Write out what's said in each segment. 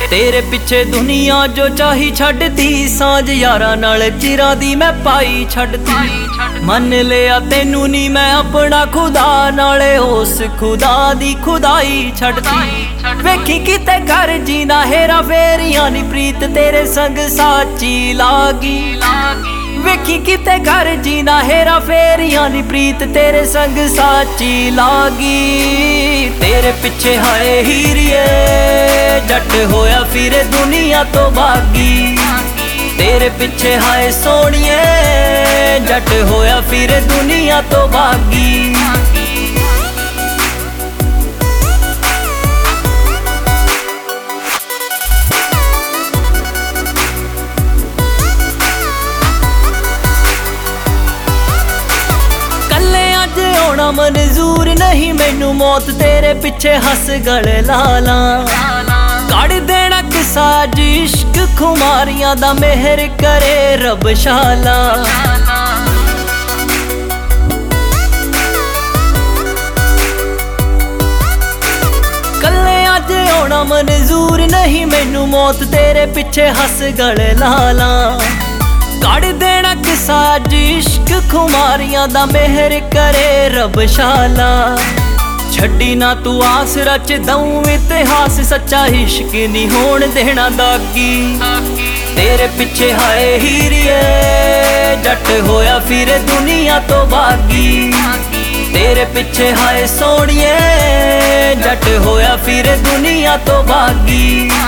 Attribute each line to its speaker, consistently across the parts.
Speaker 1: तेरे पिछे दुनिया जो चाही छड्डदी, सांझ यारां नाल चिरां दी मैं पाई छड्डदी। मन लिया तैनू नी मैं अपना खुदा, नाले उस खुदा दी खुदाई छड्डदी। वेखी किते घर जीना हेरा फेरियां नी, प्रीत तेरे संग साची लागी। वेखी किते घर जीना हेरा फेरियां नी, प्रीत तेरे संग साची लागी। तेरे पिछे हाय हीरिए जट होया फिर दुनिया तो भागी। तेरे पिछे हाय सोनिए जट होया फिर दुनिया तो भागी। मंजूर नहीं मैनू मौत, तेरे पिछे हस गले लाला। कड़ देना किसा इश्क खुमारियां दा, मेहर करे रब शाला। कल्ले अज होना मंजूर नहीं मैनू मौत, तेरे पिछे हस गले लाला। कड़ देना किसा इश्क खुमारियां दा, मेहर करे रब शाला। छड्डी ना तू आस रच दऊं इतिहास, सच्चा इश्क नहीं होण देना दागी। तेरे पिछे हाय हीरिए जट होया फिर दुनिया तो भागी। तेरे पिछे हाय सोनिए जट होया फिर दुनिया तो भागी।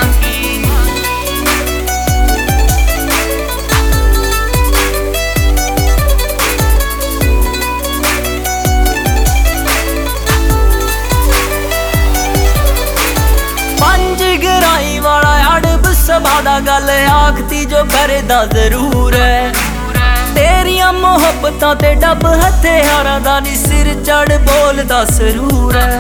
Speaker 1: सभादा गल आखती जो करदा जरूर है, तेरिया मोहब्बतां ते डब हथियारां दा नी, सिर चढ़ बोलदा सरूर है।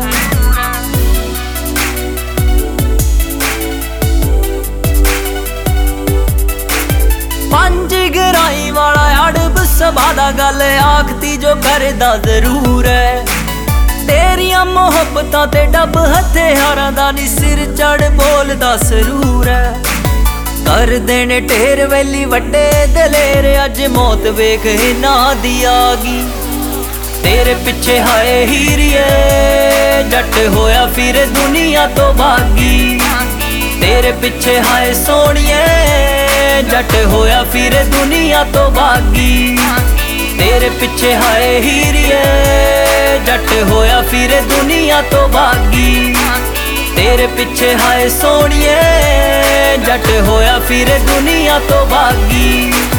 Speaker 1: पंज गराई वाला अड़ब सभादा गल आखती जो करदा जरूर है, तेरिया मोहब्बतां ते डब हथियारां दा नी, सिर चढ़ बोलदा सरूर है। कर देने ढेर वैली वड्डे दलेर, अज मौत वेख इना दी आगी। तेरे पिछे हाय हीरिए जट होया फिर दुनिया तो भागी। तेरे पिछे हाय सोनिए जट होया फिर दुनिया तो भागी। तेरे पिछे हाय हीरिए जट होया फिर दुनिया तो भागी। तेरे पिछे हाय सोनिए जट होया फिर दुनिया तो भागी।